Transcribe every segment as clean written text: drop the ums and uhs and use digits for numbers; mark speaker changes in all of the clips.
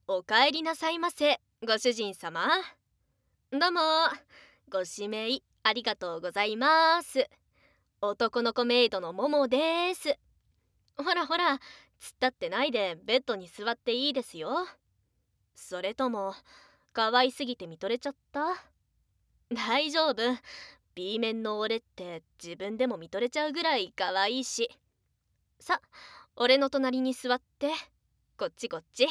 Speaker 1: お帰りなさいませ、ご主人様。どうも、ご指名ありがとうございます。男の子メイドのももです。ほらほら、突っ立ってないでベッドに座っていいですよ。それとも、可愛すぎて見とれちゃった？大丈夫。B 面の俺って自分でも見とれちゃうぐらい可愛いし。さ、俺の隣に座って。こっちこっち。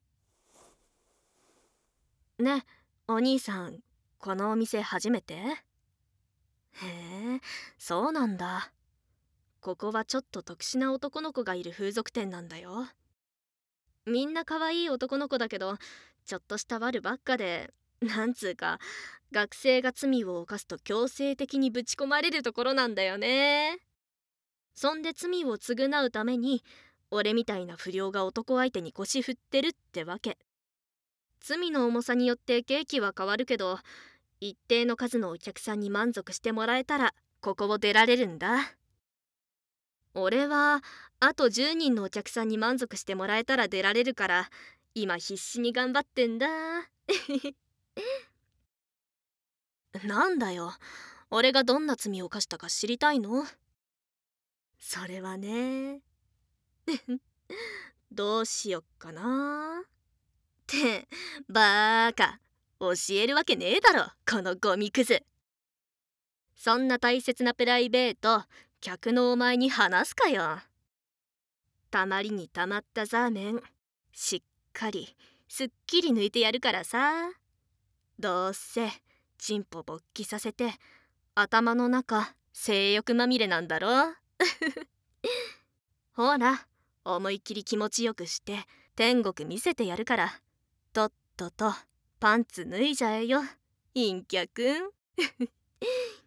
Speaker 1: ね、お兄さん、このお店初めて？へえ、そうなんだ。ここはちょっと特殊な男の子がいる風俗店なんだよ。みんな可愛い男の子だけど、ちょっとした悪ばっかで、なんつうか、学生が罪を犯すと強制的にぶち込まれるところなんだよね。そんで罪を償うために、俺みたいな不良が男相手に腰振ってるってわけ。罪の重さによって刑期は変わるけど、一定の数のお客さんに満足してもらえたらここを出られるんだ。俺はあと10人のお客さんに満足してもらえたら出られるから、今必死に頑張ってんだ。なんだよ、俺がどんな罪を犯したか知りたいの？それはね。どうしよっかなってバーカ、教えるわけねえだろこのゴミクズ。そんな大切なプライベート、客のお前に話すかよ。たまりにたまったザーメン、しっかりすっきり抜いてやるからさ。どうせチンポ勃起させて頭の中性欲まみれなんだろ。ほら、思いっきり気持ちよくして天国見せてやるから、とっととパンツ脱いじゃえよ、陰キャくん。